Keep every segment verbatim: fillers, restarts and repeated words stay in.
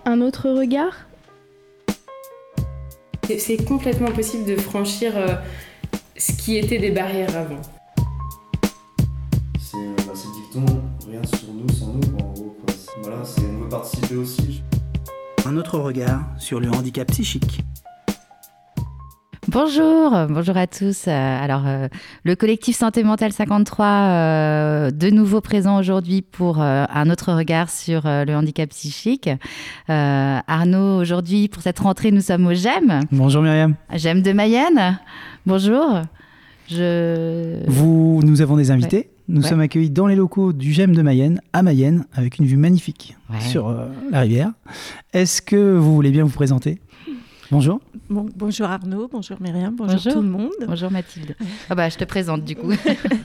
un autre regard ? C'est, c'est complètement possible de franchir euh, ce qui était des barrières avant. C'est, bah, c'est le dicton, rien sur nous sans nous, quoi, en gros. Quoi. Voilà, c'est, on veut participer aussi. Un autre regard sur le handicap psychique. Bonjour, bonjour à tous. Euh, alors, euh, le collectif Santé Mentale cinquante-trois, euh, de nouveau présent aujourd'hui pour euh, un autre regard sur euh, le handicap psychique. Euh, Arnaud, aujourd'hui, pour cette rentrée, nous sommes au G E M. Bonjour Myriam. G E M de Mayenne. Bonjour. Je... Vous, nous avons des invités. Ouais. Nous ouais. sommes accueillis dans les locaux du G E M de Mayenne, à Mayenne, avec une vue magnifique ouais. sur euh, la rivière. Est-ce que vous voulez bien vous présenter ? Bonjour. Bon, bonjour Arnaud, bonjour Myriam, bonjour, bonjour tout le monde. Bonjour Mathilde. Ah bah, je te présente du coup.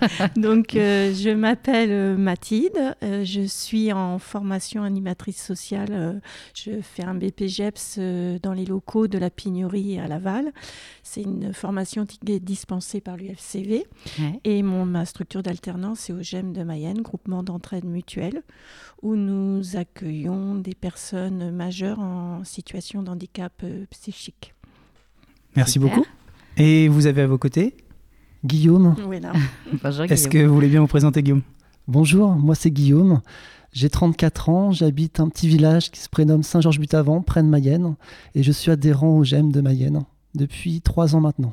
Donc, euh, je m'appelle euh, Mathilde, euh, je suis en formation animatrice sociale. Euh, je fais un B P G E P S euh, dans les locaux de la Pignerie à Laval. C'est une formation qui est dispensée par l'U F C V. Ouais. Et mon, ma structure d'alternance, c'est au G E M de Mayenne, groupement d'entraide mutuelle, où nous accueillons des personnes majeures en situation de handicap euh, psychique. Merci Super. beaucoup. Et vous avez à vos côtés Guillaume. Oui, là. Bonjour Guillaume. Est-ce que vous voulez bien vous présenter, Guillaume ? Bonjour, moi c'est Guillaume. J'ai trente-quatre ans, j'habite un petit village qui se prénomme Saint-Georges-Butavant, près de Mayenne. Et je suis adhérent au G E M de Mayenne depuis trois ans maintenant.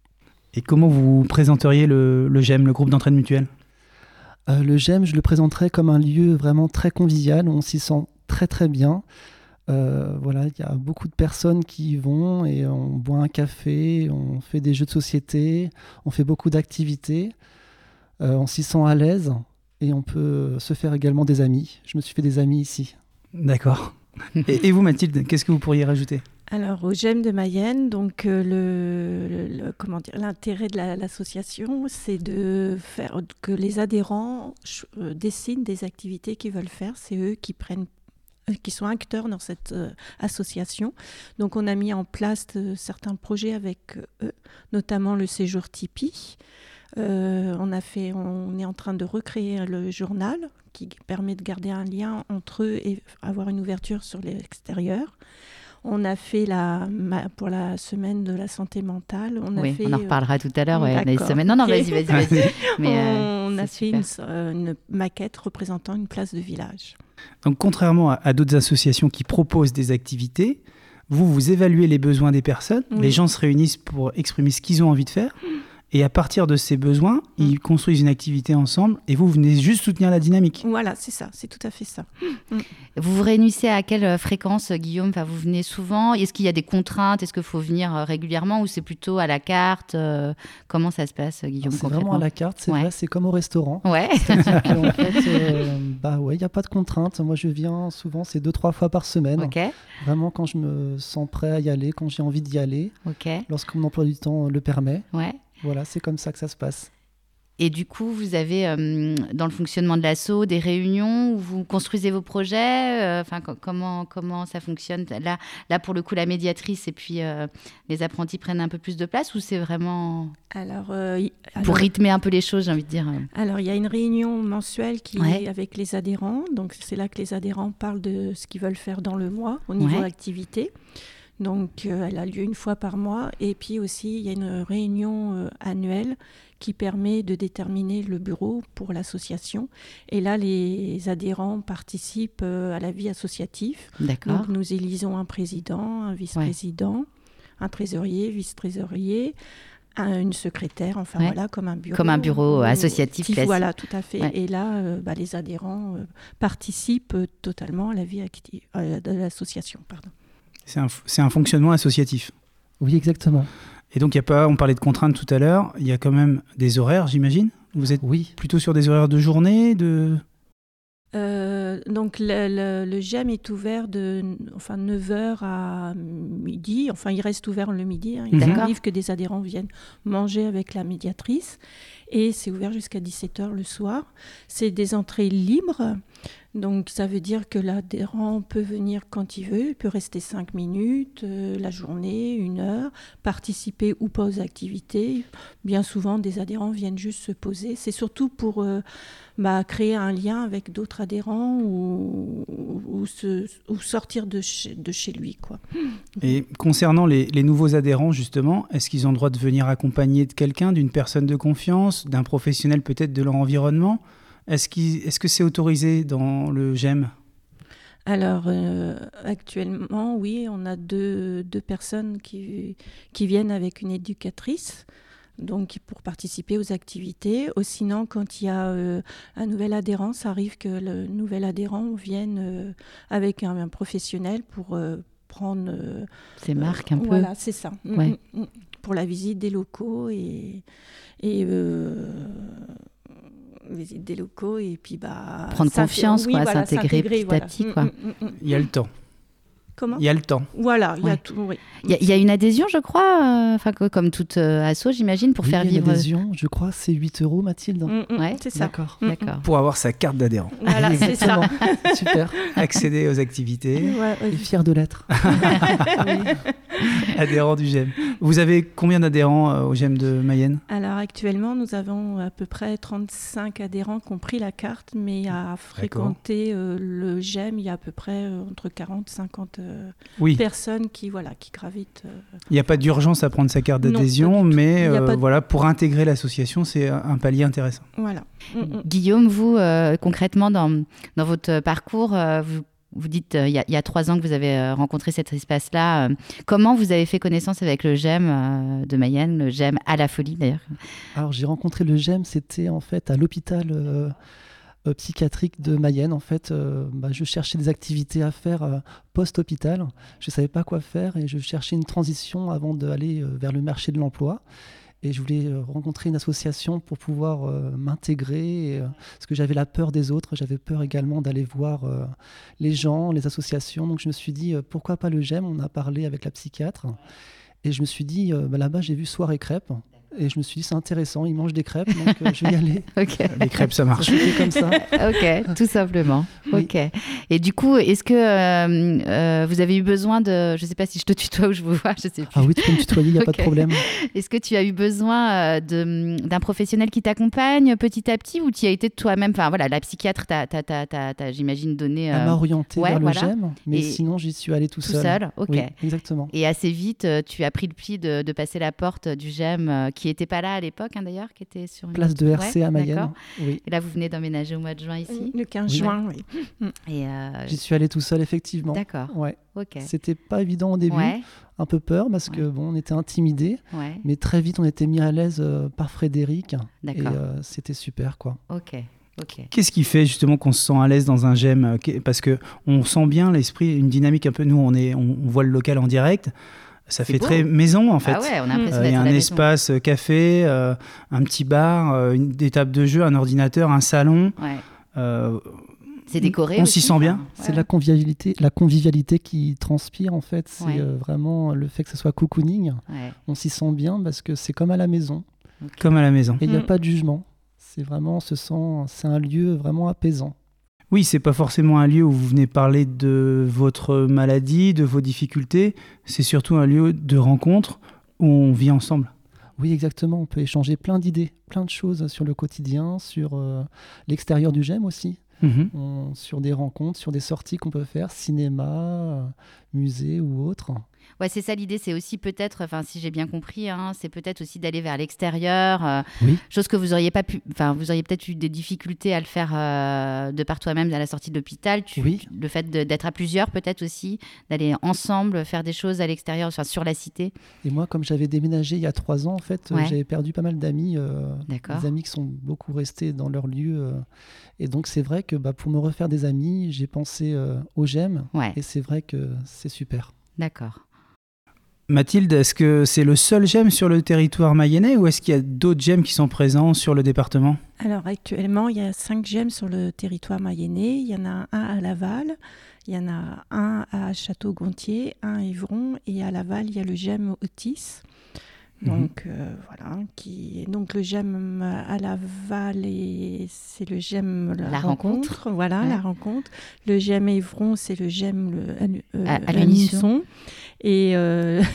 Et comment vous présenteriez le, le G E M, le groupe d'entraide mutuelle ? euh, Le G E M, je le présenterais comme un lieu vraiment très convivial, où on s'y sent très très bien. Euh, voilà, il y a beaucoup de personnes qui y vont et on boit un café, on fait des jeux de société, on fait beaucoup d'activités, euh, on s'y sent à l'aise et on peut se faire également des amis. Je me suis fait des amis ici. D'accord. et, et vous Mathilde, qu'est-ce que vous pourriez rajouter ? Alors, au G E M de Mayenne, donc, euh, le, le, le, comment dire, l'intérêt de la, l'association, c'est de faire que les adhérents euh, dessinent des activités qu'ils veulent faire. C'est eux qui prennent qui sont acteurs dans cette euh, association. Donc, on a mis en place euh, certains projets avec euh, eux, notamment le séjour Tipeee. Euh, on, a fait, on est en train de recréer le journal qui permet de garder un lien entre eux et avoir une ouverture sur l'extérieur. On a fait la, pour la semaine de la santé mentale. On, oui, a fait, on en reparlera tout à l'heure. Euh, ouais, les semaines. Non, non, okay. vas-y, vas-y, vas-y. Mais, euh, on a fait une, une maquette représentant une place de village. Donc, contrairement à, à d'autres associations qui proposent des activités, vous, vous évaluez les besoins des personnes. Oui. Les gens se réunissent pour exprimer ce qu'ils ont envie de faire. Mmh. Et à partir de ces besoins, mmh. ils construisent une activité ensemble et vous, vous venez juste soutenir la dynamique. Voilà, c'est ça, c'est tout à fait ça. Mmh. Vous vous réunissez à quelle fréquence, Guillaume ? Enfin, vous venez souvent ? Est-ce qu'il y a des contraintes ? Est-ce qu'il faut venir régulièrement ou c'est plutôt à la carte ? Comment ça se passe, Guillaume ? Alors, c'est vraiment à la carte, c'est ouais. vrai, c'est comme au restaurant. Ouais. C'est-à-dire qu'en fait, euh, bah ouais, il n'y a pas de contraintes. Moi, je viens souvent, c'est deux, trois fois par semaine. Okay. Vraiment quand je me sens prêt à y aller, quand j'ai envie d'y aller, okay. lorsque mon emploi du temps le permet. Ouais. Voilà, c'est comme ça que ça se passe. Et du coup, vous avez, euh, dans le fonctionnement de l'asso, des réunions où vous construisez vos projets. Enfin, euh, comment, comment ça fonctionne là, là, pour le coup, la médiatrice et puis euh, les apprentis prennent un peu plus de place ou c'est vraiment alors, euh, y, alors, pour rythmer un peu les choses, j'ai envie de dire. Alors, il y a une réunion mensuelle qui ouais. est avec les adhérents. Donc, c'est là que les adhérents parlent de ce qu'ils veulent faire dans le mois au niveau ouais. activité. Donc, euh, elle a lieu une fois par mois. Et puis aussi, il y a une réunion euh, annuelle qui permet de déterminer le bureau pour l'association. Et là, les adhérents participent euh, à la vie associative. D'accord. Donc, nous élisons un président, un vice-président, ouais. un trésorier, vice-trésorier, un, une secrétaire, enfin ouais. voilà, comme un bureau. Comme un bureau euh, associatif classique. Voilà, tout à fait. Ouais. Et là, euh, bah, les adhérents euh, participent euh, totalement à la vie active, euh, de l'association. Pardon. C'est un, c'est un fonctionnement associatif. Oui, exactement. Et donc, il y a pas, on parlait de contraintes tout à l'heure, il y a quand même des horaires, j'imagine ? Vous êtes oui. plutôt sur des horaires de journée de... Euh, donc, le, le, le G E M est ouvert de enfin, neuf heures à midi. Enfin, il reste ouvert le midi. Hein. Il D'accord. arrive que des adhérents viennent manger avec la médiatrice. Et c'est ouvert jusqu'à dix-sept heures le soir. C'est des entrées libres. Donc ça veut dire que l'adhérent peut venir quand il veut, il peut rester cinq minutes, euh, la journée, une heure, participer ou pas aux activités. Bien souvent, des adhérents viennent juste se poser. C'est surtout pour euh, bah, créer un lien avec d'autres adhérents ou, ou, se, ou sortir de chez, de chez lui, quoi. Et concernant les, les nouveaux adhérents, justement, est-ce qu'ils ont le droit de venir accompagnés de quelqu'un, d'une personne de confiance, d'un professionnel peut-être de leur environnement ? Est-ce, qu'il, est-ce que c'est autorisé dans le G E M ? Alors, euh, actuellement, oui, on a deux, deux personnes qui, qui viennent avec une éducatrice, donc pour participer aux activités. Ou sinon, quand il y a euh, un nouvel adhérent, ça arrive que le nouvel adhérent vienne euh, avec un, un professionnel pour euh, prendre... Euh, Ses marques un euh, peu. Voilà, c'est ça. Ouais. Mm, mm, pour la visite des locaux et... et euh, visite des locaux et puis bah prendre confiance, oui, quoi, voilà, s'intégrer, s'intégrer petit voilà. à petit, quoi. Mm, mm, mm. Il y a le temps. Comment ? Il y a le temps. Voilà, il y a Ouais. tout. Oui. Il y, a- il y a une adhésion, je crois, enfin euh, comme toute euh, asso, j'imagine, pour Oui, faire il y a une vivre. adhésion, je crois, c'est huit euros, Mathilde. Mm, mm, Ouais. c'est ça. D'accord. Mm, D'accord. Pour avoir sa carte d'adhérent. Voilà, c'est ça. Exactement. Super. Accéder aux activités. Ouais, ouais. Et fier de l'être. Adhérent du G E M. Vous avez combien d'adhérents euh, au G E M de Mayenne ? Alors actuellement, nous avons à peu près trente-cinq adhérents qui ont pris la carte, mais à fréquenter euh, le G E M, il y a à peu près euh, entre quarante et cinquante euh, Oui, personnes qui, voilà, qui gravitent. euh, il n'y a pas d'urgence à prendre sa carte Non, d'adhésion, pas du tout. mais Il y a euh, pas de- voilà, pour intégrer l'association, c'est un un palier intéressant. Voilà. Mm, mm. Guillaume, vous, euh, concrètement, dans, dans votre parcours, euh, vous, vous dites euh, il y, a- il y a trois ans que vous avez euh, rencontré cet espace-là. euh, comment vous avez fait connaissance avec le G E M euh, de Mayenne, le G E M à la folie d'ailleurs ? Alors j'ai rencontré le G E M, c'était en fait à l'hôpital euh, euh, psychiatrique de Mayenne. En fait, euh, bah, je cherchais des activités à faire euh, post-hôpital. Je ne savais pas quoi faire et je cherchais une transition avant d'aller euh, vers le marché de l'emploi. Et je voulais euh, rencontrer une association pour pouvoir euh, m'intégrer, et, euh, parce que j'avais la peur des autres, j'avais peur également d'aller voir euh, les gens, les associations. Donc je me suis dit, euh, pourquoi pas le G E M ? On a parlé avec la psychiatre. Et je me suis dit, euh, bah, là-bas, j'ai vu soirée crêpes. Et je me suis dit, c'est intéressant, ils mangent des crêpes, donc euh, je vais y aller. Ok. Les crêpes, ça Ça marche. s'est fait comme ça. Ok, tout simplement. Oui. Ok. Et du coup, est-ce que euh, euh, vous avez eu besoin de, je sais pas si je te tutoie ou je vous vois, je sais plus. Ah oui, tu peux me tutoyer, il n'y a Ok. pas de problème. Est-ce que tu as eu besoin euh, de, d'un professionnel qui t'accompagne petit à petit ou tu y as été toi-même, enfin voilà, la psychiatre t'a, t'a, t'a, t'a, t'a, j'imagine, donné Elle euh, m'a orienté ouais, vers le voilà. G E M, mais Et sinon j'y suis allé tout, tout seul. Ok. Oui, exactement. Et assez vite, euh, tu as pris le pli de, de passer la porte du G E M, euh, qui n'était pas là à l'époque hein, d'ailleurs, qui était sur une Place autre- de R C Ouais, à Mayenne. d'accord. Oui. Et là, vous venez d'emménager au mois de juin ici. Le quinze Oui. juin, oui. Et euh, J'y suis allé tout seul, effectivement. d'accord. Ouais. Ok. C'était pas évident au début, Ouais. un peu peur parce que Ouais. bon, on était intimidés, Ouais. mais très vite on était mis à l'aise euh, par Frédéric et D'accord. euh, c'était super quoi. Ok. Ok. Qu'est-ce qui fait justement qu'on se sent à l'aise dans un G E M ? Qu'est- Parce qu'on sent bien l'esprit, une dynamique un peu. Nous, on, est, on, on voit le local en direct. Ça C'est fait beau. très maison en fait. Ah ouais, on a Mm. l'impression Euh, Il d'être y a à un la maison. espace euh, café, euh, un petit bar, euh, une, des tables de jeu, un ordinateur, un salon. Ouais. Euh, C'est décoré. On aussi, s'y sent bien. enfin, C'est ouais. la convivialité, la convivialité qui transpire en fait. C'est Ouais. euh, vraiment le fait que ce soit cocooning. Ouais. On s'y sent bien parce que c'est comme à la maison Ok. comme à la maison. et il n'y a Mm. pas de jugement. C'est vraiment, on se sent, c'est un lieu vraiment apaisant. Oui, c'est pas forcément un lieu où vous venez parler de votre maladie, de vos difficultés. C'est surtout un lieu de rencontre où on vit ensemble. Oui, exactement. On peut échanger plein d'idées, plein de choses sur le quotidien, sur euh, l'extérieur du G E M aussi. Mhm. On- sur des rencontres, sur des sorties qu'on peut faire, cinéma, euh, musée ou autre. Ouais, c'est ça l'idée, c'est aussi peut-être, enfin si j'ai bien compris, hein, c'est peut-être aussi d'aller vers l'extérieur, euh, Oui. chose que vous auriez pas pu, enfin vous auriez peut-être eu des difficultés à le faire euh, de par toi-même à la sortie de l'hôpital. Tu- Oui. Le fait de- d'être à plusieurs peut-être aussi, d'aller ensemble faire des choses à l'extérieur, enfin sur la cité. Et moi, comme j'avais déménagé il y a trois ans, en fait, euh, Ouais. j'avais perdu pas mal d'amis, euh, D'accord. des amis qui sont beaucoup restés dans leur lieu. euh, et donc, c'est vrai que bah, pour me refaire des amis, j'ai pensé euh, au G E M. Ouais, Et c'est vrai que c'est super. d'accord. Mathilde, est-ce que c'est le seul G E M sur le territoire mayennais ou est-ce qu'il y a d'autres G E M qui sont présents sur le département ? Alors actuellement, il y a cinq G E M sur le territoire mayennais. Il y en a un à Laval, il y en a un à Château-Gontier, un à Évron et à Laval, il y a le G E M Otis. Donc, euh, voilà. Qui... Donc, le j'aime à Laval, et... c'est le j'aime la, la rencontre. rencontre. Voilà, ouais. la rencontre. Le j'aime Évron, c'est le j'aime le, euh, à, à l'unisson. Et, euh...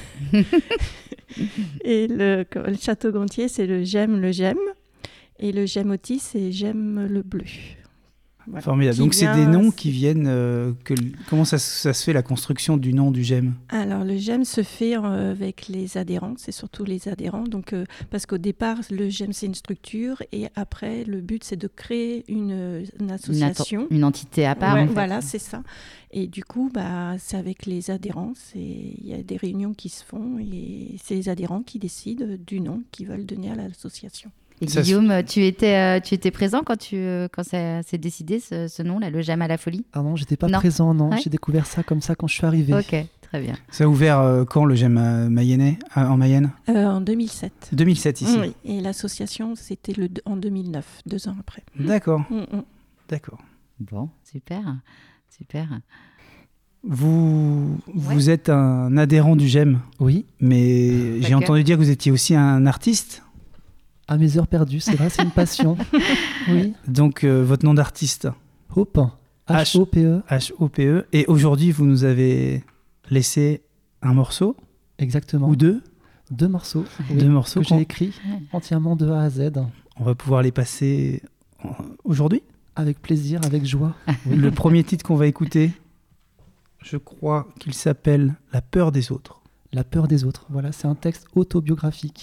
et le, le Château-Gontier, c'est le j'aime le j'aime. Et le j'aime Autis, c'est j'aime le bleu. Voilà. Formidable. Qui Donc, vient... c'est des noms qui viennent... Euh, que... Comment ça, ça se fait, la construction du nom du j'aime ? Alors, le j'aime se fait euh, avec les adhérents, c'est surtout les adhérents. Donc, euh, parce qu'au départ, le j'aime, c'est une structure. Et après, le but, c'est de créer une, une association. Une, une entité à part, ouais, en fait. Voilà, c'est ça. Et du coup, bah, c'est avec les adhérents. Il y a des réunions qui se font. Et c'est les adhérents qui décident du nom qu'ils veulent donner à l'association. Et Ça Guillaume, se... tu, étais, euh, tu étais présent quand, tu, quand ça s'est décidé, ce, ce nom-là, le j'aime à la folie ? Ah non, j'étais pas non. présent, non. Ouais. J'ai découvert ça comme ça quand je suis arrivé. Ok, très bien. Ça a ouvert euh, quand, le j'aime à Mayennais, à, en Mayenne ? euh, En deux mille sept. deux mille sept, ici. Oui, et l'association, c'était le, en deux mille neuf, deux ans après. D'accord, Mm-mm. d'accord. Bon, super, super. Vous, Ouais. vous êtes un adhérent du j'aime, Oui, mais j'ai Ok. entendu dire que vous étiez aussi un artiste. à mes heures perdues, c'est vrai, c'est une passion. Oui. Donc, euh, votre nom d'artiste, Hope. H O P E. H O P E. Et aujourd'hui, vous nous avez laissé un morceau, Exactement. ou deux, Deux morceaux. oui, deux morceaux que j'ai qu'on- écrits entièrement de A à Z. On va pouvoir les passer en- aujourd'hui. Avec plaisir, avec joie. Oui. Le premier titre qu'on va écouter, je crois qu'il s'appelle « La peur des autres La peur des autres. Voilà, c'est un texte autobiographique. ».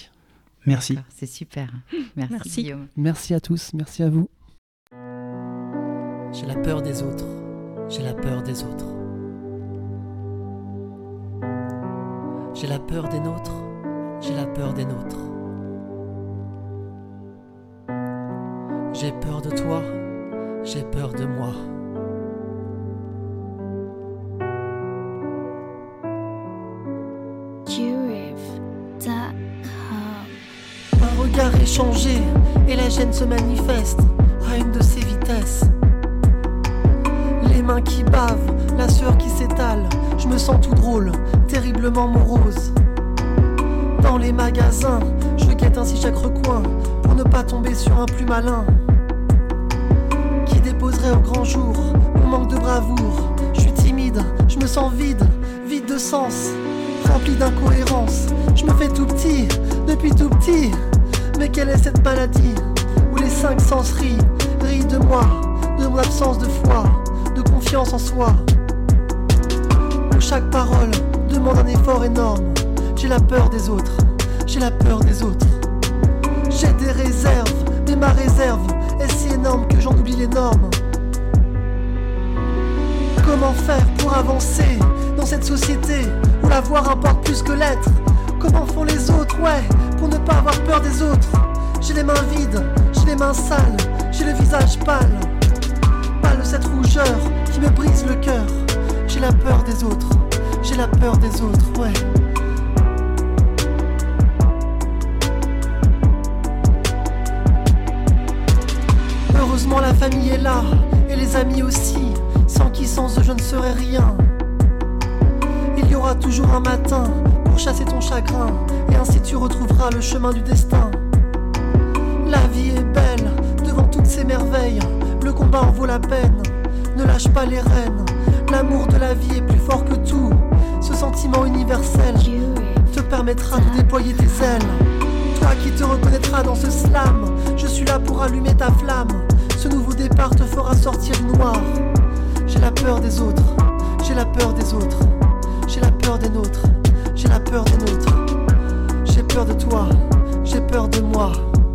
Merci. D'accord, c'est super. Merci, Merci. Guillaume. Merci à tous, merci à vous. J'ai la peur des autres, j'ai la peur des autres. J'ai la peur des nôtres, j'ai la peur des nôtres. J'ai peur de toi, j'ai peur de moi. Un regard échangé et la gêne se manifeste à une de ses vitesses. Les mains qui bavent, la sueur qui s'étale, je me sens tout drôle, terriblement morose. Dans les magasins, je guette ainsi chaque recoin pour ne pas tomber sur un plus malin qui déposerait au grand jour mon manque de bravoure. Je suis timide, je me sens vide, vide de sens, rempli d'incohérence. Je me fais tout petit, depuis tout petit. Mais quelle est cette maladie où les cinq sens rient, rient de moi, de mon absence de foi, de confiance en soi, où chaque parole demande un effort énorme. J'ai la peur des autres, j'ai la peur des autres. J'ai des réserves, mais ma réserve est si énorme que j'en oublie les normes. Comment faire pour avancer dans cette société où la voix importe plus que l'être? Comment font les autres, ouais, pour ne pas avoir peur des autres? J'ai les mains vides, j'ai les mains sales, j'ai le visage pâle, pâle de cette rougeur qui me brise le cœur. J'ai la peur des autres, j'ai la peur des autres, ouais. Heureusement la famille est là, et les amis aussi, sans qui sans eux je ne serais rien. Il y aura toujours un matin pour chasser ton chagrin, et ainsi tu retrouveras le chemin du destin. La vie est belle, devant toutes ces merveilles, le combat en vaut la peine. Ne lâche pas les rênes, l'amour de la vie est plus fort que tout. Ce sentiment universel te permettra de déployer tes ailes. Toi qui te reconnaîtras dans ce slam, je suis là pour allumer ta flamme. Ce nouveau départ te fera sortir noir. J'ai la peur des autres, j'ai la peur des autres, j'ai la peur des nôtres, j'ai la peur des nôtres. J'ai peur de toi, j'ai peur de moi.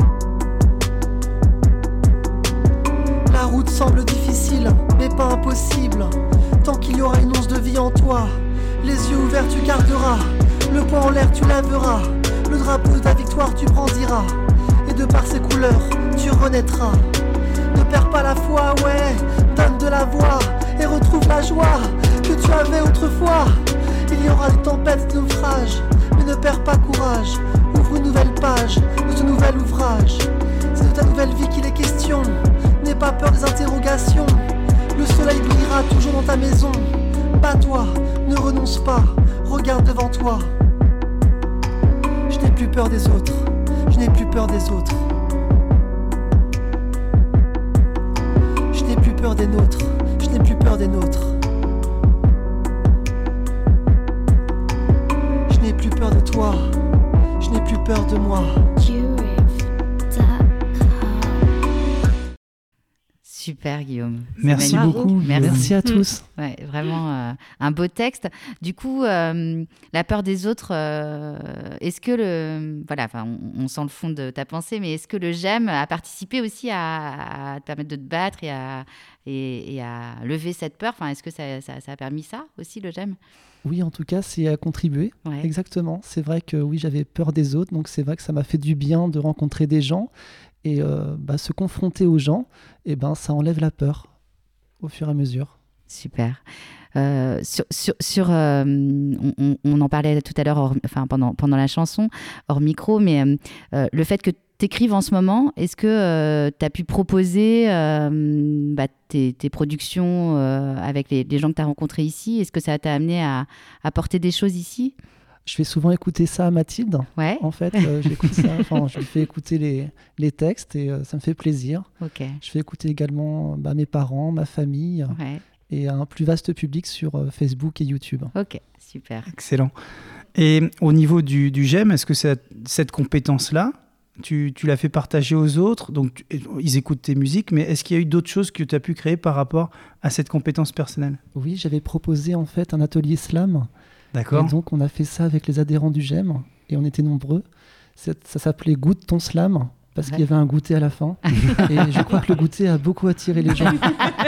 La route semble difficile, mais pas impossible. Tant qu'il y aura une once de vie en toi, les yeux ouverts tu garderas, le poing en l'air tu lèveras, le drapeau de ta victoire tu brandiras, et de par ses couleurs tu renaîtras. Ne perds pas la foi, ouais, donne de la voix et retrouve la joie que tu avais autrefois. Il y aura des tempêtes, des naufrages, mais ne perds pas courage. Ouvre une nouvelle page de ce nouvel ouvrage. C'est de ta nouvelle vie qu'il est question. N'aie pas peur des interrogations. Le soleil brillera toujours dans ta maison. Bats-toi, ne renonce pas, regarde devant toi. Je n'ai plus peur des peur des autres. Je n'ai plus peur des nôtres. Je n'ai plus peur des nôtres. Je n'ai plus peur de toi. Je n'ai plus peur de moi. Super Guillaume. Merci magnifique. beaucoup. Merci. Merci à tous. Ouais, vraiment euh, un beau texte. Du coup, euh, la peur des autres, euh, est-ce que le... Voilà, on, on sent le fond de ta pensée, mais est-ce que le j'aime a participé aussi à, à te permettre de te battre et à, et, et à lever cette peur? Enfin, est-ce que ça, ça, ça a permis ça aussi, le j'aime? Oui, en tout cas, c'est à contribuer. Ouais. Exactement. C'est vrai que oui, j'avais peur des autres, donc c'est vrai que ça m'a fait du bien de rencontrer des gens. Et euh, bah, se confronter aux gens, eh ben, ça enlève la peur au fur et à mesure. Super. Euh, sur, sur, sur euh, on, on en parlait tout à l'heure, hors, enfin, pendant, pendant la chanson, hors micro, mais euh, le fait que tu écrives en ce moment, est-ce que euh, tu as pu proposer euh, bah, tes, tes productions euh, avec les, les gens que tu as rencontrés ici? Est-ce que ça t'a amené à, à porter des choses ici? Je fais souvent écouter ça à Mathilde. Ouais. En fait, euh, j'écoute ça. Enfin, je lui fais écouter les, les textes et euh, ça me fait plaisir. Ok. Je fais écouter également bah, mes parents, ma famille Ouais. et un plus vaste public sur euh, Facebook et YouTube. Ok, super. Excellent. Et au niveau du, du j'aime, est-ce que ça, cette compétence-là, tu, tu l'as fait partager aux autres? Donc, tu, ils écoutent tes musiques, mais est-ce qu'il y a eu d'autres choses que tu as pu créer par rapport à cette compétence personnelle? Oui, j'avais proposé en fait un atelier slam. D'accord. Et donc, on a fait ça avec les adhérents du j'aime et on était nombreux. Ça, ça s'appelait Goûte ton slam parce Ouais. qu'il y avait un goûter à la fin. Et je crois que le goûter a beaucoup attiré les gens.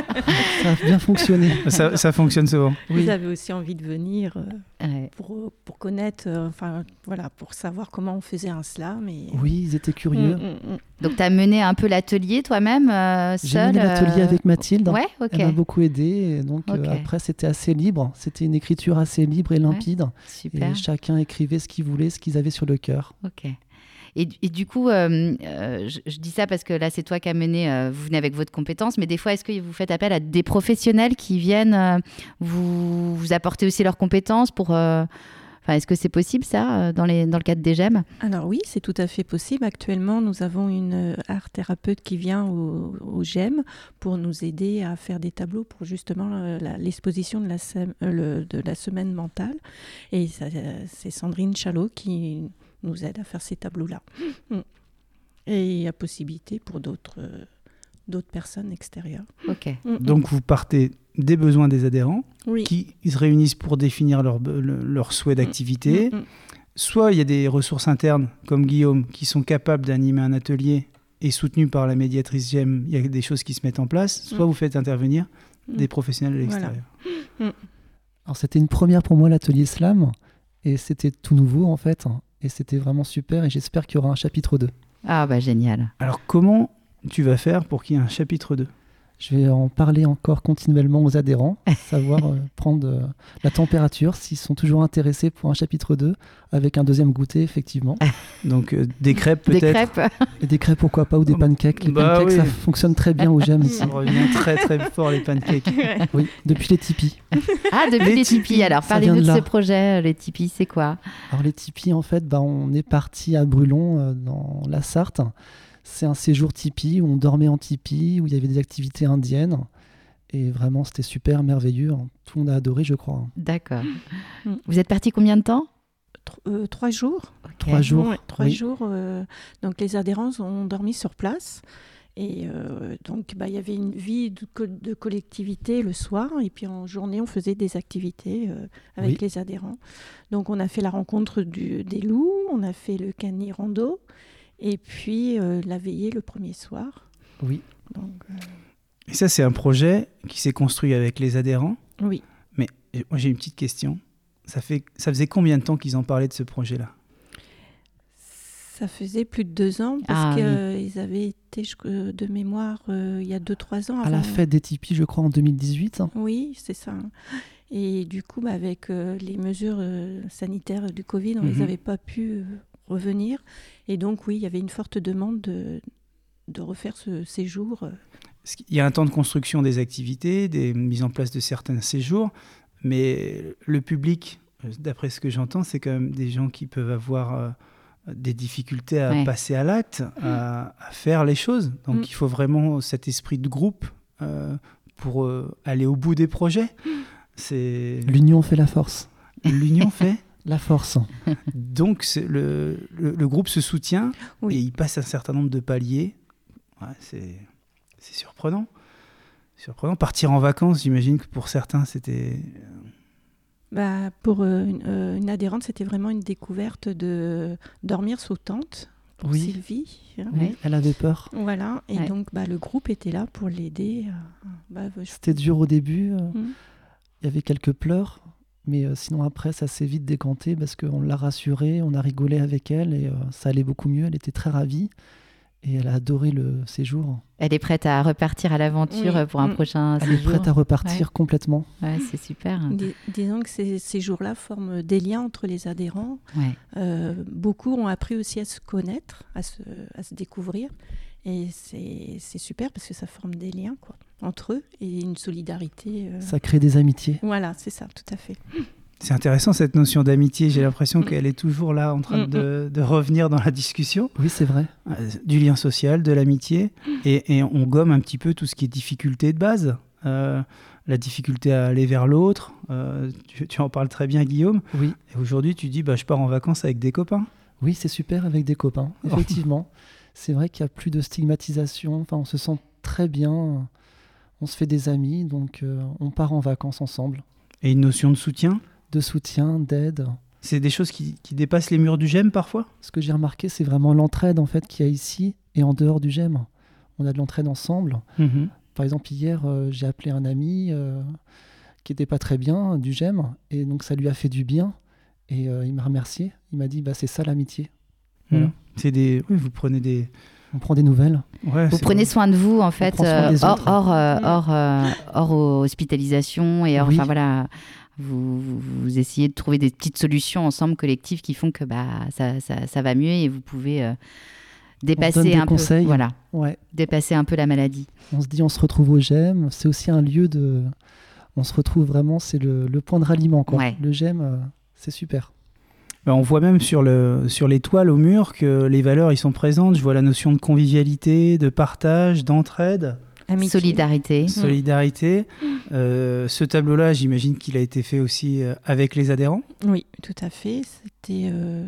Ça a bien fonctionné. Ça, ça fonctionne souvent. Oui. Vous avez aussi envie de venir euh, Ouais. pour, pour connaître, euh, enfin voilà, pour savoir comment on faisait un slam. Et... Oui, ils étaient curieux. Mm, mm, mm. Donc, tu as mené un peu l'atelier toi-même, euh, J'ai seul mené l'atelier euh, avec Mathilde. Ouais, ok. Elle m'a beaucoup aidé. Et donc, euh, Ok. après, c'était assez libre. C'était une écriture assez libre et limpide. Super. Et chacun écrivait ce qu'il voulait, ce qu'ils avaient sur le cœur. Ok. Et, et du coup, euh, euh, je, je dis ça parce que là, c'est toi qui as mené, euh, vous venez avec votre compétence, mais des fois, est-ce que vous faites appel à des professionnels qui viennent euh, vous, vous apporter aussi leurs compétences pour... euh, Enfin, est-ce que c'est possible, ça, euh, dans, les, dans le cadre des j'aime? Alors oui, c'est tout à fait possible. Actuellement, nous avons une art thérapeute qui vient au, au j'aime pour nous aider à faire des tableaux pour justement euh, la- l'exposition de la, sem- euh, le- de la semaine mentale. Et ça, euh, c'est Sandrine Chalot qui nous aide à faire ces tableaux-là. Mm. Et il y a possibilité pour d'autres euh, d'autres personnes extérieures. Ok. Mm, mm. Donc, vous partez des besoins des adhérents oui. qui se réunissent pour définir leur, le- leur souhait d'activité. Mm, mm. Soit il y a des ressources internes, comme Guillaume, qui sont capables d'animer un atelier et soutenus par la médiatrice j'aime, il y a des choses qui se mettent en place. Soit Mm. vous faites intervenir Mm. des professionnels de Voilà. l'extérieur. Alors, c'était une première pour moi, l'atelier slam. Et c'était tout nouveau, en fait. Et c'était vraiment super. Et j'espère qu'il y aura un chapitre deux. Ah, bah génial. Alors, comment tu vas faire pour qu'il y ait un chapitre deux? Je vais en parler encore continuellement aux adhérents, savoir euh, prendre euh, la température, s'ils sont toujours intéressés pour un chapitre deux, avec un deuxième goûter, effectivement. Donc, euh, des crêpes Des peut-être. crêpes. Et des crêpes, pourquoi pas, ou des pancakes. Les Bah pancakes, oui. ça fonctionne très bien au j'aime ici. Ça revient très très fort les pancakes. Oui, depuis les Tipeee. Ah, depuis Les les Tipeee. Tipeee, Alors, ça parlez-nous vient de de ce là. projet. Les Tipeee, c'est quoi? Alors les Tipeee, en fait, bah, on est parti à Brulon, euh, dans la Sarthe. C'est un séjour Tipeee où on dormait en Tipeee, où il y avait des activités indiennes. Et vraiment, c'était super, merveilleux. Tout le monde a adoré, je crois. D'accord. Mm. Vous êtes parti combien de temps? Tro- euh, trois jours. Ok. Trois jours. Ouais, trois oui. jours. euh, donc les adhérents ont dormi sur place. Et euh, donc bah, il y avait une vie de, co- de collectivité le soir. Et puis en journée, on faisait des activités euh, avec Oui. les adhérents. Donc on a fait la rencontre du- des loups, on a fait le cani rando. Et puis euh, la veillée le premier soir. Oui. Donc, euh, Et ça, c'est un projet qui s'est construit avec les adhérents. oui. Mais moi, j'ai une petite question. Ça, fait, ça faisait combien de temps qu'ils en parlaient de ce projet-là? Ça faisait plus de deux ans Ah parce oui. qu'ils avaient été je- euh, de mémoire euh, il y a deux, trois ans. À la avant- fête des Tipeee, je crois, en deux mille dix-huit. Oui, c'est ça. Et du coup, bah, avec euh, les mesures euh, sanitaires du Covid, on Mhm. ils n'avait pas pu euh, revenir. Et donc, oui, il y avait une forte demande de, de refaire ce séjour. euh. Parce qu'il y a un temps de construction des activités, des mises en place de certains séjours, mais le public, euh, d'après ce que j'entends, c'est quand même des gens qui peuvent avoir euh, des difficultés à Ouais. passer à l'acte, à, à faire les choses. Donc Mm. il faut vraiment cet esprit de groupe euh, pour euh, aller au bout des projets. C'est L'union fait la force. l'union fait. La force. Donc c'est le, le, le groupe se soutient Oui. et il passe un certain nombre de paliers. Ouais, c'est, c'est surprenant. Surprenant. Partir en vacances, j'imagine que pour certains, c'était... Bah, pour euh, une, euh, une adhérente, c'était vraiment une découverte de dormir sous tente pour Oui. Sylvie. hein. Ouais. Elle avait peur. Voilà, et Ouais. donc bah, le groupe était là pour l'aider. à- bah, je- C'était dur au début. euh, Mm. Il y avait quelques pleurs. Mais euh, sinon, après, ça s'est vite décanté parce qu'on l'a rassurée, on a rigolé avec elle et euh, ça allait beaucoup mieux. Elle était très ravie et elle a adoré le séjour. Elle est prête à repartir à l'aventure Oui. pour un Mm. prochain Elle est séjour. prête à repartir complètement. Ouais, c'est super. Dis- disons que ces, ces jours-là forment des liens entre les adhérents. Ouais. Euh, beaucoup ont appris aussi à se connaître, à se, à se découvrir. Et c'est c'est super parce que ça forme des liens quoi, entre eux et une solidarité. euh. Ça crée des amitiés. Voilà, c'est ça, tout à fait. C'est intéressant cette notion d'amitié. J'ai l'impression qu'elle est toujours là en train de, de revenir dans la discussion. Oui, c'est vrai. Euh, Du lien social, de l'amitié. Et, et on gomme un petit peu tout ce qui est difficulté de base. Euh, la difficulté à aller vers l'autre. Euh, tu, tu en parles très bien, Guillaume. Oui, Et aujourd'hui, tu dis, bah, je pars en vacances avec des copains. oui, c'est super avec des copains. Effectivement, c'est vrai qu'il n'y a plus de stigmatisation. Enfin, on se sent très bien. On se fait des amis, donc euh, on part en vacances ensemble. Et une notion de soutien. De soutien, d'aide. C'est des choses qui, qui dépassent les murs du G E M parfois. Ce que j'ai remarqué, c'est vraiment l'entraide en fait qu'il y a ici et en dehors du G E M. On a de l'entraide ensemble. Mhm. Par exemple, hier, euh, j'ai appelé un ami euh, qui n'était pas très bien du G E M et donc ça lui a fait du bien. Et euh, il m'a remercié. Il m'a dit, bah, c'est ça l'amitié. Voilà. Mhm. C'est des... Oui, vous prenez des... On prend des nouvelles. Ouais, Vous c'est prenez vrai. soin de vous en fait, prend soin euh, des hors, autres. hors, euh, Mm. hors, euh, hors hospitalisation et hors, Oui. enfin voilà, vous, vous, vous essayez de trouver des petites solutions ensemble collectives qui font que bah ça, ça, ça va mieux et vous pouvez euh, dépasser des un conseils. peu, voilà, Ouais. dépasser un peu la maladie. On se dit, on se retrouve au G E M. C'est aussi un lieu de. On se retrouve vraiment, c'est le, le point de ralliement. Quoi. Ouais. Le G E M, euh, c'est super. Ben, on voit même sur, le, sur les toiles au mur que les valeurs ils sont présentes. Je vois la notion de convivialité, de partage, d'entraide, Amitié. Solidarité. solidarité. Euh, ce tableau-là, j'imagine qu'il a été fait aussi euh, avec les adhérents. Oui, tout à fait. C'était euh,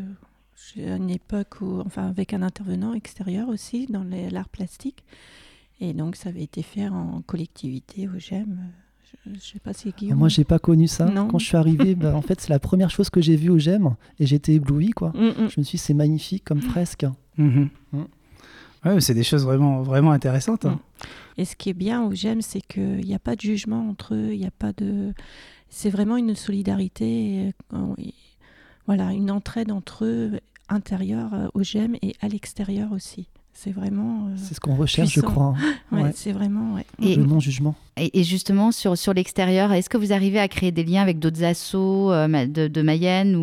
à une époque où, enfin, avec un intervenant extérieur aussi dans les- l'art plastique. Et donc, ça avait été fait en collectivité au G E M. Je ne sais pas si Guillaume. Moi, j'ai pas connu ça. Non. Quand je suis arrivé, bah, en fait, c'est la première chose que j'ai vue au G E M et j'étais ébloui. Quoi. Mm, mm. Je me suis dit, c'est magnifique comme fresque. Mhm. Mm. Ouais, c'est des choses vraiment, vraiment intéressantes. hein. Et ce qui est bien au G E M, c'est qu'il n'y a pas de jugement entre eux. Il n'y a pas de. C'est vraiment une solidarité. euh, et- Voilà, une entraide entre eux intérieure euh, au G E M et à l'extérieur aussi. C'est vraiment. euh, C'est ce qu'on recherche, Puissant. je crois. hein. ouais, ouais. C'est vraiment. Ouais. Et, Le non-jugement. et, et justement, sur, sur l'extérieur, est-ce que vous arrivez à créer des liens avec d'autres assos euh, ma- de, de Mayenne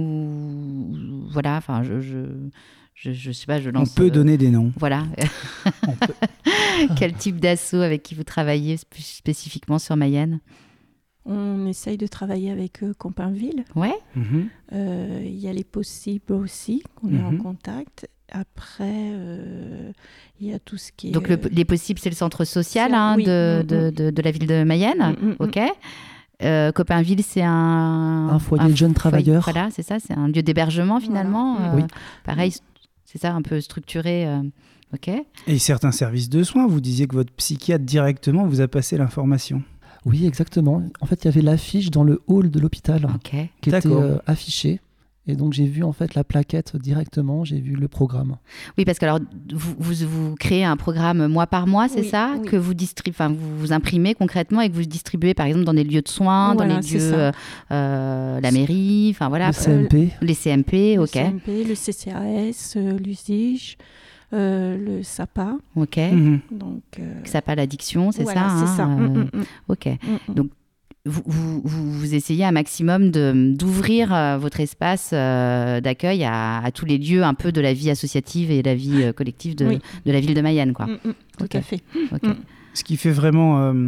ou ou- voilà, enfin, je, je, je, je sais pas, je On lance. peut euh, donner des noms. Voilà. On peut- Quel type d'asso avec qui vous travaillez sp- spécifiquement sur Mayenne? On essaye de travailler avec eux, Compainville. Ouais. Mhm. Euh, Il y a les possibles aussi, qu'on est en Mhm. contact. Après, euh, il y a tout ce qui est. Donc le- euh, les possibles, c'est le centre social c'est- hein, oui, de, mm, de, de, de la ville de Mayenne. Mm, mm, mm. Ok. Euh, Copainville, c'est un Un foyer de jeunes travailleurs. Voilà, c'est ça, c'est un lieu d'hébergement finalement. Voilà. Euh, Oui. Pareil, c'est ça, un peu structuré. euh, ok. Et certains services de soins, vous disiez que votre psychiatre directement vous a passé l'information. Oui, exactement. En fait, il y avait l'affiche dans le hall de l'hôpital Ok. qui était D'accord. euh, affichée. Et donc, j'ai vu en fait la plaquette directement, j'ai vu le programme. Oui, parce que alors vous, vous, vous créez un programme mois par mois, c'est Oui, ça, oui. que vous distribuez, enfin vous, vous imprimez concrètement et que vous distribuez par exemple dans des lieux de soins, Voilà, dans les c'est lieux, ça. euh, euh, la mairie, enfin voilà, le C M P. les C M P, le ok, C M P, le C C A S, euh, l'U S I G, euh, le S A P A. ok. Mhm. Donc, euh, Ça s'appelle l'addiction, c'est voilà, ça. c'est ça. hein, Mm, euh, mm, mm. Ok. Mm, mm. Donc, Vous, vous, vous- vous essayez un maximum de- d'ouvrir euh, votre espace euh, d'accueil à, à tous les lieux un peu de la vie associative et de la vie euh, collective de, Oui. de la ville de Mayenne, quoi. Mm, mm, tout Ok. à fait. Ok. Mm. Ce qui fait vraiment euh,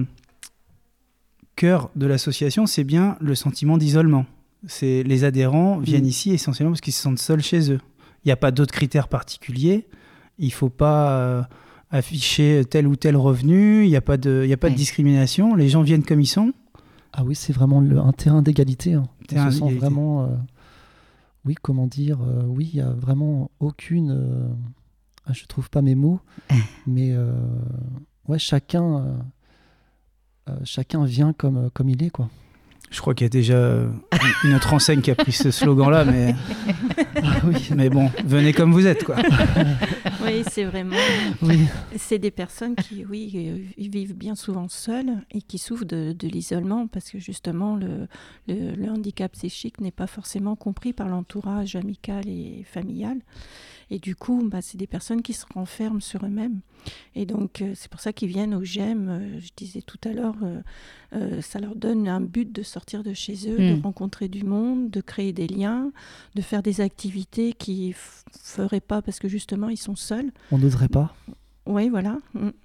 cœur de l'association, c'est bien le sentiment d'isolement. C'est les adhérents viennent ici essentiellement parce qu'ils se sentent seuls chez eux. Il n'y a pas d'autres critères particuliers. Il ne faut pas euh, afficher tel ou tel revenu. Il n'y a pas de, il y a pas de discrimination. Les gens viennent comme ils sont. Ah oui, c'est vraiment le, un terrain d'égalité. Hein. Terrain On se sent d'égalité. vraiment... Euh, oui, comment dire euh, oui, il n'y a vraiment aucune... Euh, ah, je ne trouve pas mes mots. mais euh, ouais, chacun, euh, euh, chacun vient comme, comme il est, quoi. Je crois qu'il y a déjà une autre enseigne qui a pris ce slogan-là, mais... Ah oui. mais bon, venez comme vous êtes, quoi. Oui, c'est vraiment... Oui. C'est des personnes qui, oui, euh, ils vivent bien souvent seules et qui souffrent de, de l'isolement parce que justement, le, le, le handicap psychique n'est pas forcément compris par l'entourage amical et familial. Et du coup, bah, c'est des personnes qui se renferment sur eux-mêmes. Et donc, euh, c'est pour ça qu'ils viennent au GEM. Euh, je disais tout à l'heure, euh, euh, ça leur donne un but de sortir de chez eux, mmh. de rencontrer du monde, de créer des liens, de faire des activités qu'ils ne f- feraient pas parce que justement, ils sont seuls. On n'oserait pas. Oui, voilà.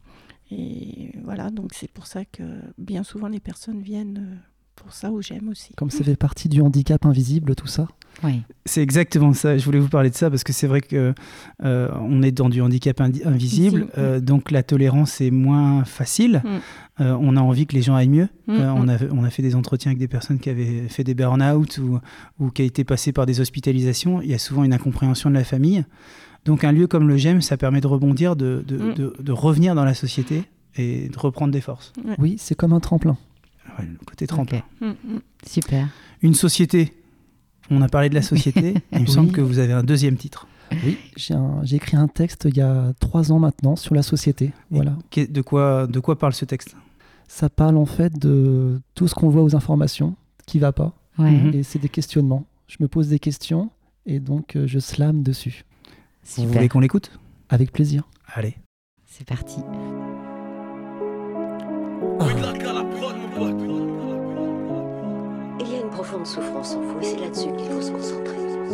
Et voilà, donc c'est pour ça que bien souvent, les personnes viennent euh, pour ça au GEM aussi. Comme ça fait partie du handicap invisible, tout ça. Oui. C'est exactement ça. Je voulais vous parler de ça parce que c'est vrai que euh, on est dans du handicap indi- invisible, euh, donc la tolérance est moins facile. Mm. Euh, on a envie que les gens aillent mieux. Mm. Euh, on, a, on a fait des entretiens avec des personnes qui avaient fait des burn-out ou, ou qui a été passées par des hospitalisations. Il y a souvent une incompréhension de la famille. Donc un lieu comme le GEM, ça permet de rebondir, de, de, mm. de, de revenir dans la société et de reprendre des forces. Ouais. Oui, c'est comme un tremplin. Ouais, le côté tremplin. Okay. Mm. Super. Une société. On a parlé de la société. Il me oui. semble que vous avez un deuxième titre. Oui, j'ai, un, j'ai écrit un texte il y a trois ans maintenant sur la société. Voilà. Et de quoi, de quoi parle ce texte ? Ça parle en fait de tout ce qu'on voit aux informations qui ne va pas. Ouais. Et c'est des questionnements. Je me pose des questions et donc euh, je slame dessus. Super. Vous voulez qu'on l'écoute ? Avec plaisir. Allez. C'est parti. Ah. Il y a une profonde souffrance en vous et c'est là-dessus qu'il faut se concentrer.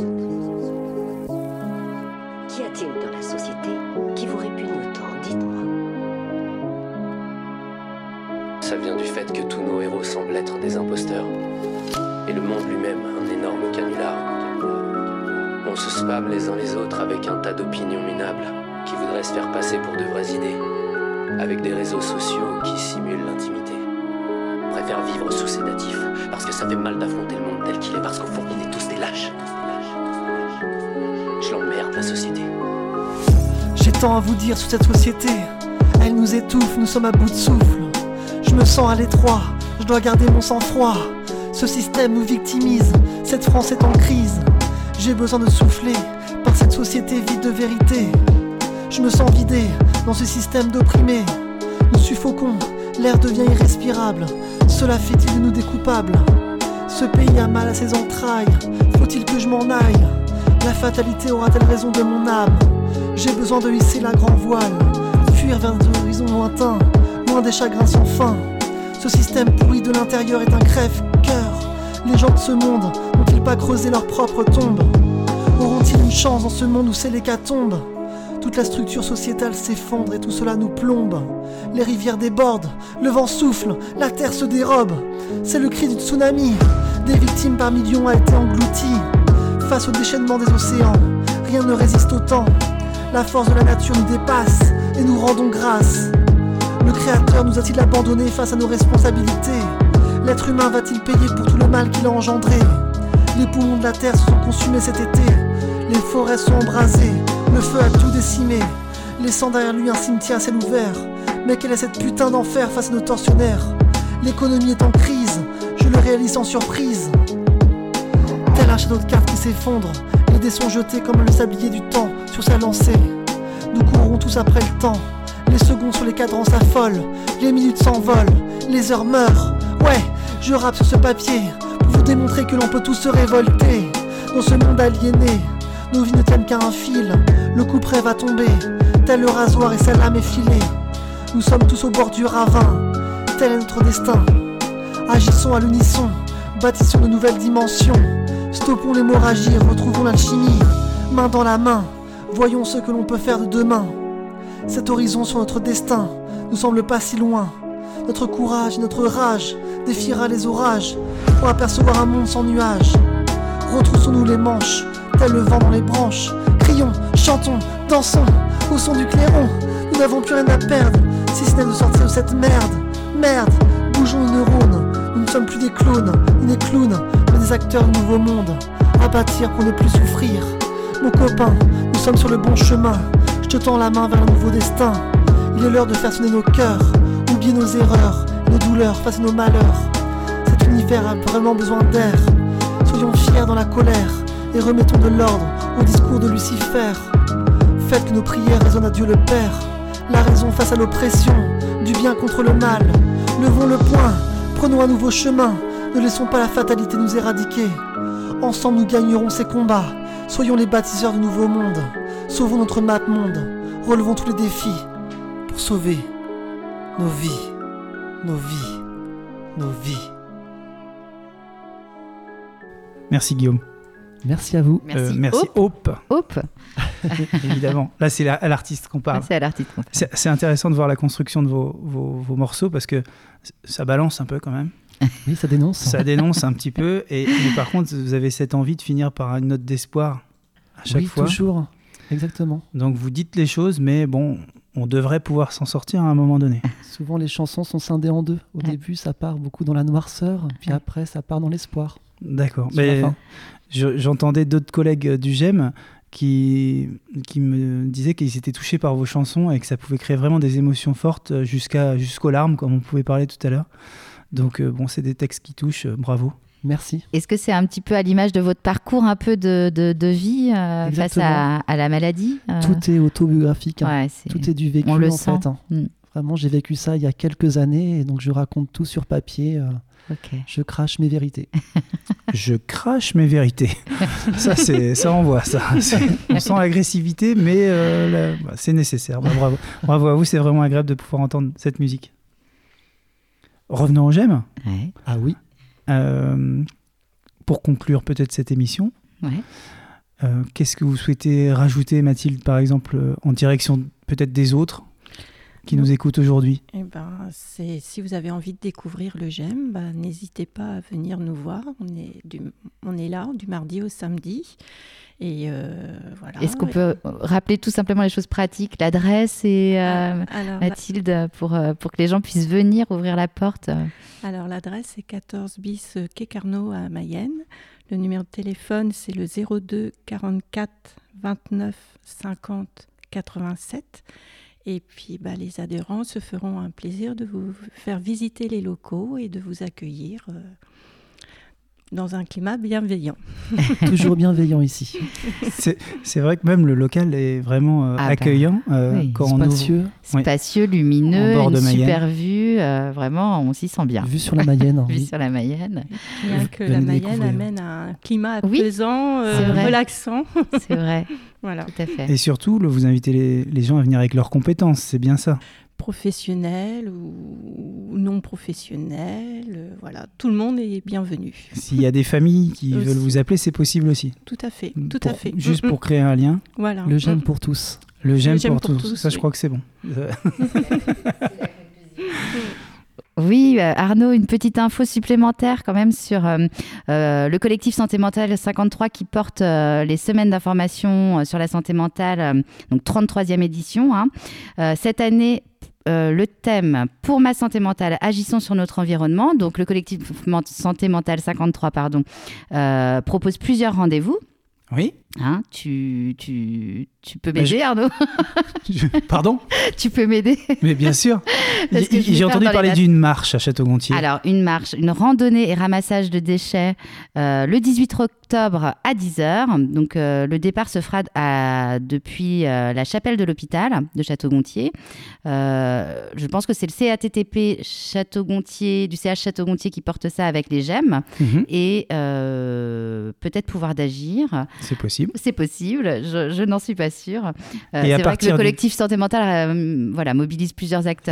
Qu'y a-t-il dans la société qui vous répugne autant ? Dites-moi. Ça vient du fait que tous nos héros semblent être des imposteurs. Et le monde lui-même, un énorme canular. On se spam les uns les autres avec un tas d'opinions minables qui voudraient se faire passer pour de vraies idées. Avec des réseaux sociaux qui simulent l'intimité. On préfère vivre sous sédatif parce que ça fait mal d'affronter le monde tel qu'il est, parce qu'au fond on est tous des lâches. Je l'emmerde la société. J'ai tant à vous dire sur cette société. Elle nous étouffe, nous sommes à bout de souffle. Je me sens à l'étroit, je dois garder mon sang-froid. Ce système nous victimise, cette France est en crise. J'ai besoin de souffler par cette société vide de vérité. Je me sens vidé dans ce système d'opprimés. Nous suffoquons, l'air devient irrespirable. Cela fait-il de nous des coupables ? Ce pays a mal à ses entrailles. Faut-il que je m'en aille ? La fatalité aura-t-elle raison de mon âme ? J'ai besoin de hisser la grand voile, fuir vers des horizons lointains, loin des chagrins sans fin. Ce système pourri de l'intérieur est un crève-cœur. Les gens de ce monde n'ont-ils pas creusé leur propre tombe ? Auront-ils une chance dans ce monde où c'est l'hécatombe ? Toute la structure sociétale s'effondre et tout cela nous plombe. Les rivières débordent, le vent souffle, la terre se dérobe. C'est le cri du tsunami. Des victimes par millions a été englouti. Face au déchaînement des océans, rien ne résiste au temps. La force de la nature nous dépasse et nous rendons grâce. Le Créateur nous a-t-il abandonnés face à nos responsabilités ? L'être humain va-t-il payer pour tout le mal qu'il a engendré ? Les poumons de la terre se sont consumés cet été. Les forêts sont embrasées, le feu a tout décimé, laissant derrière lui un cimetière à ciel ouvert. Mais quelle est cette putain d'enfer face à nos tortionnaires ? L'économie est en crise, je le réalise sans surprise. Tel un château de cartes qui s'effondre, les dés sont jetés comme le sablier du temps sur sa lancée. Nous courrons tous après le temps, les secondes sur les cadrans s'affolent, les minutes s'envolent, les heures meurent. Ouais, je rappe sur ce papier pour vous démontrer que l'on peut tous se révolter. Dans ce monde aliéné, nos vies ne tiennent qu'à un fil, le couperet va tomber, tel le rasoir et sa lame effilée. Nous sommes tous au bord du ravin, tel est notre destin. Agissons à l'unisson, bâtissons de nouvelles dimensions. Stoppons l'hémorragie, retrouvons l'alchimie. Main dans la main, voyons ce que l'on peut faire de demain. Cet horizon sur notre destin nous semble pas si loin. Notre courage et notre rage défiera les orages pour apercevoir un monde sans nuages. Retroussons-nous les manches, tel le vent dans les branches. Crions Chantons, dansons, au son du clairon. Nous n'avons plus rien à perdre, si ce n'est de sortir de cette merde. Merde, bougeons nos neurones. Nous ne sommes plus des clones, ni des clowns, mais des acteurs du nouveau monde. À bâtir pour ne plus souffrir. Mon copain, nous sommes sur le bon chemin. Je te tends la main vers un nouveau destin. Il est l'heure de faire sonner nos cœurs, oublier nos erreurs, nos douleurs face à nos malheurs. Cet univers a vraiment besoin d'air. Soyons fiers dans la colère et remettons de l'ordre au discours de Lucifer. Faites que nos prières résonnent à Dieu le Père. La raison face à l'oppression, du bien contre le mal. Levons le poing, prenons un nouveau chemin. Ne laissons pas la fatalité nous éradiquer. Ensemble nous gagnerons ces combats. Soyons les bâtisseurs du nouveau monde. Sauvons notre mat monde. Relevons tous les défis pour sauver nos vies, nos vies, nos vies. Merci Guillaume. Merci à vous. Merci, euh, merci Hope. Hope. Évidemment. Là, c'est la, à l'artiste qu'on parle. Ah, c'est à l'artiste qu'on parle. C'est, c'est intéressant de voir la construction de vos, vos, vos morceaux parce que ça balance un peu quand même. Oui, ça dénonce. Ça dénonce un petit peu. Et, mais par contre, vous avez cette envie de finir par une note d'espoir à chaque oui, fois. Oui, toujours. Exactement. Donc vous dites les choses, mais bon, on devrait pouvoir s'en sortir à un moment donné. Souvent, les chansons sont scindées en deux. Au ouais. début, ça part beaucoup dans la noirceur, puis ouais. après, ça part dans l'espoir. D'accord. Mais je, j'entendais d'autres collègues du G E M qui, qui me disaient qu'ils étaient touchés par vos chansons et que ça pouvait créer vraiment des émotions fortes jusqu'à, jusqu'aux larmes, comme on pouvait parler tout à l'heure. Donc, euh, bon, c'est des textes qui touchent. Euh, bravo. Merci. Est-ce que c'est un petit peu à l'image de votre parcours un peu de, de, de vie euh, face à, à la maladie euh... Tout est autobiographique. Hein. Ouais, c'est... Tout est du vécu, on le en sent. fait. Hein. Mm. Vraiment, j'ai vécu ça il y a quelques années, et donc je raconte tout sur papier. Euh, okay. Je crache mes vérités. Je crache mes vérités. Ça, c'est, ça envoie, ça. C'est, on sent l'agressivité, mais euh, la, bah, c'est nécessaire. Bah, bravo. Bravo à vous, c'est vraiment agréable de pouvoir entendre cette musique. Revenons au G E M. Ouais. Ah oui. Euh, pour conclure peut-être cette émission, ouais. euh, qu'est-ce que vous souhaitez rajouter, Mathilde, par exemple, en direction peut-être des autres qui nous écoutent aujourd'hui? Eh ben, c'est, si vous avez envie de découvrir le G E M, bah, n'hésitez pas à venir nous voir. On est, du, on est là du mardi au samedi. Et euh, voilà. Est-ce qu'on peut rappeler tout simplement les choses pratiques, l'adresse et euh, alors, Mathilde, pour, pour que les gens puissent venir ouvrir la porte? Alors l'adresse est quatorze bis quai Carnot à Mayenne. Le numéro de téléphone c'est le zéro deux quarante-quatre vingt-neuf cinquante quatre-vingt-sept. Et puis bah, les adhérents se feront un plaisir de vous faire visiter les locaux et de vous accueillir euh, dans un climat bienveillant. Toujours bienveillant ici. C'est, c'est vrai que même le local est vraiment euh, ah accueillant. Bah, euh, oui. quand Spacieux. On ouvre... Spacieux, lumineux, une super vue. Euh, vraiment, on s'y sent bien. Vue sur la Mayenne. Vue oui. sur la Mayenne. Bien que la Mayenne découvrir. Amène un climat apaisant, oui, euh, relaxant. C'est vrai. Voilà. Tout à fait. Et surtout, vous invitez les, les gens à venir avec leurs compétences, c'est bien ça? Professionnels ou non professionnels, euh, voilà, tout le monde est bienvenu. S'il y a des familles qui aussi. veulent vous appeler, c'est possible aussi. Tout à fait, tout pour, à fait. Juste pour créer un lien. Voilà. Le G E M pour tous. Le G E M pour, pour tous. tous. Ça, oui. je crois que c'est bon. Oui, Arnaud, une petite info supplémentaire quand même sur euh, euh, le collectif Santé Mentale cinquante-trois qui porte euh, les semaines d'information euh, sur la santé mentale, euh, donc trente-troisième édition. Hein. Euh, cette année, euh, le thème « Pour ma santé mentale, agissons sur notre environnement ». Donc le collectif Santé Mentale cinquante-trois pardon, euh, propose plusieurs rendez-vous. Oui. Hein, tu, tu, tu peux m'aider, je... Arnaud? je... Pardon? Tu peux m'aider? Mais bien sûr. J- j'ai entendu parler d'une marche à Château-Gontier. Alors, une marche, une randonnée et ramassage de déchets euh, le dix-huit octobre à dix heures. Donc, euh, le départ se fera à, depuis euh, la chapelle de l'hôpital de Château-Gontier. Euh, je pense que c'est le C A T T P Château-Gontier, du C H Château-Gontier qui porte ça avec les G E M. Mm-hmm. Et euh, peut-être pouvoir d'agir. C'est possible. C'est possible, je, je n'en suis pas sûre. Euh, c'est vrai que le collectif de... Santé Mentale euh, voilà, mobilise plusieurs acteurs. Il y a une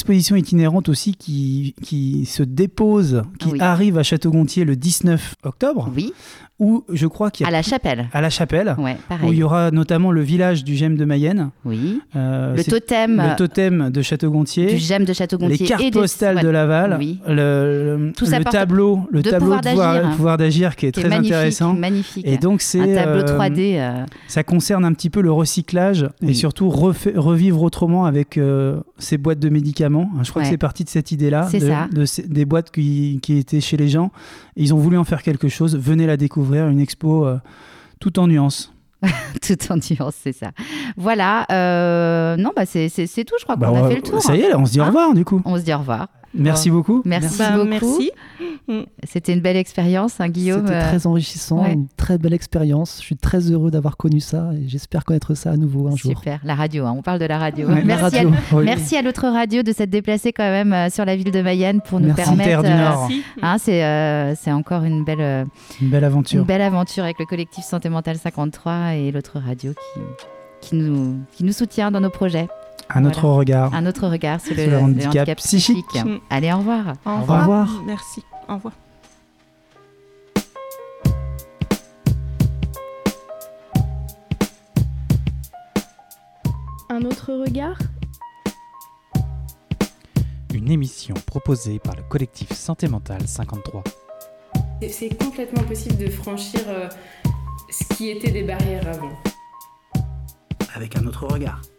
exposition itinérante aussi qui, qui se dépose, qui Oui. arrive à Château-Gontier le dix-neuf octobre. Oui. Où je crois qu'il y a À la Chapelle. à la Chapelle, Ouais, où pareil. il y aura notamment le village du Gemme de Mayenne. Oui. Euh, Le c'est totem. le totem de Château-Gontier. Du Gemme de Château-Gontier. Les cartes et des- postales ouais. de Laval, Oui. le, le- Tout ça le porte tableau, le de tableau pouvoir de pouvoir, d'agir. pouvoir d'agir qui est Qui est très magnifique, intéressant. magnifique. Et donc c'est Un tableau euh, trois D. euh, ça concerne un petit peu le recyclage Oui. et surtout refa- revivre autrement avec euh, ces boîtes de médicaments. Je crois Ouais. que c'est parti de cette idée-là, C'est de, ça. de ces- des boîtes qui, qui étaient chez les gens. Et ils ont voulu en faire quelque chose. Venez la découvrir, une expo euh, tout en nuances. Tout en nuance, c'est ça. Voilà. euh, non, bah c'est, c'est, c'est tout, je crois Bah, qu'on on a va- fait le tour. Ça y est, on se dit au Hein revoir du coup. On se dit au revoir. Merci Bon. beaucoup. Merci Bah, beaucoup. merci. C'était une belle expérience, hein, Guillaume. C'était euh, très enrichissant, ouais. une très belle expérience. Je suis très heureux d'avoir connu ça et j'espère connaître ça à nouveau un jour. Super, la radio, hein, on parle de la radio. Ouais, la merci, radio, à, oui. merci à l'autre radio de s'être déplacée quand même euh, sur la ville de Mayenne pour nous Merci. permettre. Terre du Nord. hein, c'est, euh, c'est encore une belle, euh, Une belle aventure. une belle aventure avec le collectif Santé Mentale cinquante-trois et l'autre radio qui, qui, nous, qui nous soutient dans nos projets. Un autre Voilà. regard. Un autre regard sur le, Sur le le handicap handicap psychique. psychique. Allez, au revoir. Au Au revoir. revoir. Merci. Au revoir. Un autre regard ? Une émission proposée par le collectif Santé Mentale cinquante-trois. C'est- C'est complètement possible de franchir euh, ce qui était des barrières avant. Avec un autre regard.